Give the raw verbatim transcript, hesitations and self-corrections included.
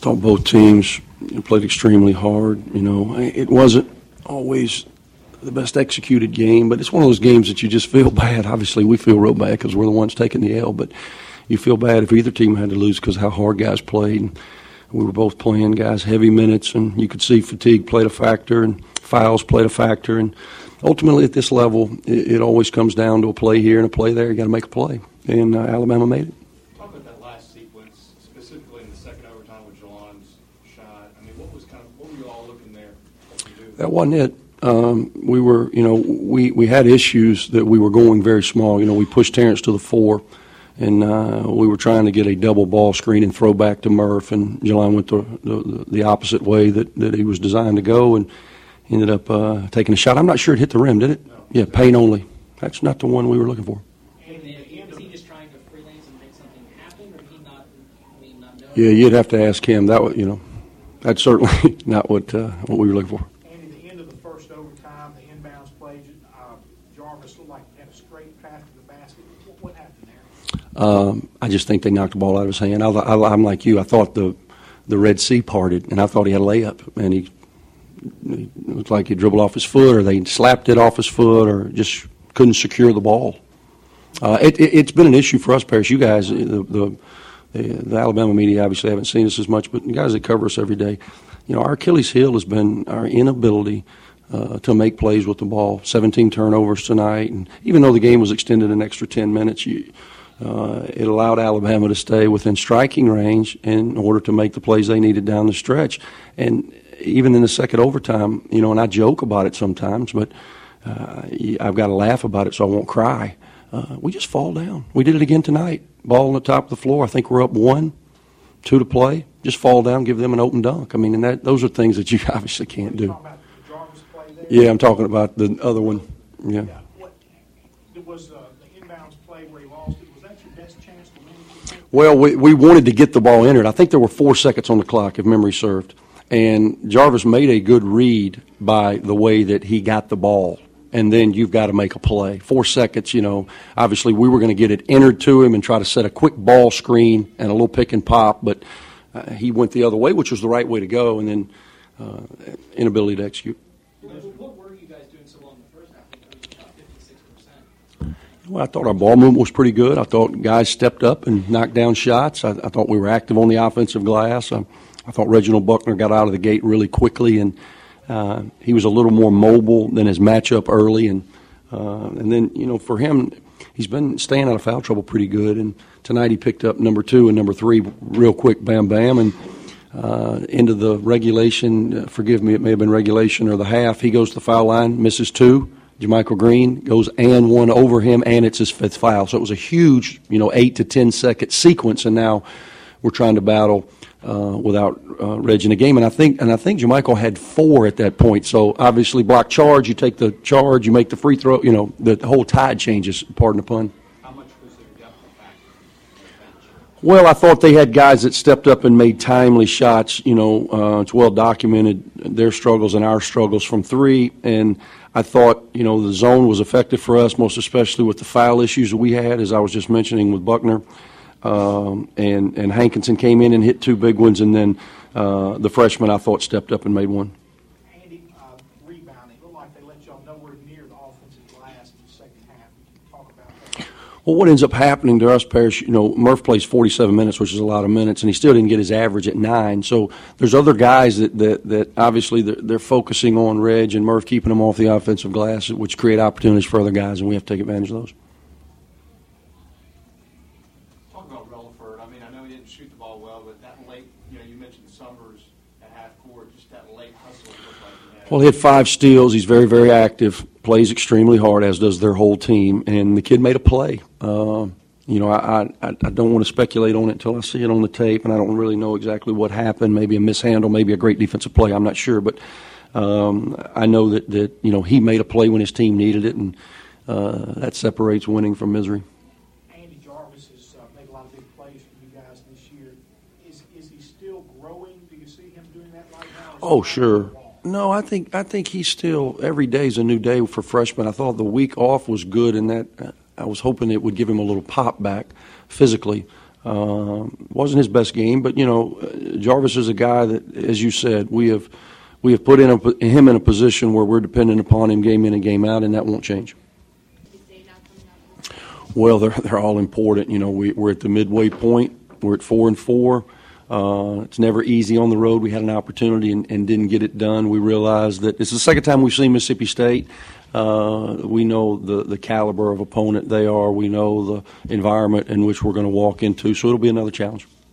thought both teams played extremely hard. You know, it wasn't always the best executed game, but it's one of those games that you just feel bad. Obviously, we feel real bad because we're the ones taking the L, but you feel bad if either team had to lose because of how hard guys played. And we were both playing guys heavy minutes, and you could see fatigue played a factor, and fouls played a factor. And ultimately, at this level, it, it always comes down to a play here and a play there. You got to make a play, and uh, Alabama made it. Talk about that last sequence, specifically in the second overtime with Jelon's shot. I mean, what was kind of what were you all looking there? That wasn't it. Um, we were, you know, we, we had issues that we were going very small. You know, we pushed Terrence to the four, and uh, we were trying to get a double ball screen and throw back to Murph, and Jelon went the, the, the opposite way that, that he was designed to go, and ended up uh, taking a shot. I'm not sure it hit the rim, did it? No. Yeah, paint only. That's not the one we were looking for. And was he just trying to freelance and make something happen, or did he not, I mean, not know? Yeah, you'd have to ask him. That was, you know, that's certainly not what uh, what we were looking for. First overtime, the inbounds play, uh, Jarvis looked like he had a straight path to the basket. What, what happened there? Um, I just think they knocked the ball out of his hand. I, I, I'm like you. I thought the the Red Sea parted, and I thought he had a layup, and he, he looked like he dribbled off his foot, or they slapped it off his foot, or just couldn't secure the ball. Uh, it, it, it's been an issue for us, Parrish. You guys, the, the the the Alabama media obviously haven't seen us as much, but the guys that cover us every day, you know, our Achilles heel has been our inability Uh, to make plays with the ball. seventeen turnovers tonight, and even though the game was extended an extra ten minutes, you, uh, it allowed Alabama to stay within striking range in order to make the plays they needed down the stretch. And even in the second overtime, you know, and I joke about it sometimes, but uh, I've got to laugh about it so I won't cry. Uh, we just fall down. We did it again tonight. Ball on the top of the floor. I think we're up one, two to play. Just fall down, give them an open dunk. I mean, and that those are things that you obviously can't do. Yeah, I'm talking about the other one. Yeah. yeah. What, was uh, the inbounds play where he lost it, was that your best chance to win? Well, we, we wanted to get the ball entered. I think there were four seconds on the clock, if memory served. And Jarvis made a good read by the way that he got the ball. And then you've got to make a play. Four seconds, you know. Obviously, we were going to get it entered to him and try to set a quick ball screen and a little pick and pop. But uh, he went the other way, which was the right way to go, and then uh, inability to execute. What were you guys doing so well in the first half? I think it was about fifty-six percent. Well, I thought our ball movement was pretty good. I thought guys stepped up and knocked down shots. I, I thought we were active on the offensive glass. I, I thought Reginald Buckner got out of the gate really quickly, and uh, he was a little more mobile than his matchup early. And uh, and then, you know, for him, he's been staying out of foul trouble pretty good. And tonight he picked up number two and number three real quick, bam, bam, and Uh, into the regulation, uh, forgive me, it may have been regulation or the half. He goes to the foul line, misses two. Jermichael Green goes and one over him, and it's his fifth foul. So it was a huge, you know, eight to ten second sequence, and now we're trying to battle uh, without uh, Reg in the game. And I think, and I think Jermichael had four at that point. So obviously, block charge, you take the charge, you make the free throw. You know, the, the whole tide changes. Pardon the pun. Well, I thought they had guys that stepped up and made timely shots. You know, uh, it's well documented, their struggles and our struggles from three. And I thought, you know, the zone was effective for us, most especially with the foul issues that we had, as I was just mentioning with Buckner. Um, and, and Hankinson came in and hit two big ones. And then uh, the freshman, I thought, stepped up and made one. Andy, uh, rebounding. It looked like they let y'all nowhere near the offensive glass in the second half. Talk about that. Well, what ends up happening to us, Parrish, you know, Murph plays forty-seven minutes, which is a lot of minutes, and he still didn't get his average at nine. So there's other guys that, that, that obviously they're, they're focusing on Reg and Murph, keeping them off the offensive glass, which create opportunities for other guys, and we have to take advantage of those. Talk about Relaford. I mean, I know he didn't shoot the ball well, but that late, you know, you mentioned Summers at half court, just that late hustle looked like he had. Well, he had five steals. He's very, very active, plays extremely hard, as does their whole team, and the kid made a play. Uh, you know, I, I, I don't want to speculate on it until I see it on the tape, and I don't really know exactly what happened. Maybe a mishandle, maybe a great defensive play. I'm not sure, but um, I know that, that, you know, he made a play when his team needed it, and uh, that separates winning from misery. Andy Jarvis has uh, made a lot of big plays for you guys this year. Is is he still growing? Do you see him doing that right now? Oh, sure. No, I think I think he's still, every day is a new day for freshmen. I thought the week off was good in that uh, I was hoping it would give him a little pop back physically. Uh, wasn't his best game, but you know, uh, Jarvis is a guy that, as you said, we have we have put in a, him in a position where we're dependent upon him game in and game out, and that won't change. Well, they're they're all important. You know, we, we're at the midway point. We're at four and four. Uh, it's never easy on the road. We had an opportunity and, and didn't get it done. We realized that it's the second time we've seen Mississippi State. Uh, we know the, the caliber of opponent they are. We know the environment in which we're going to walk into, so it'll be another challenge.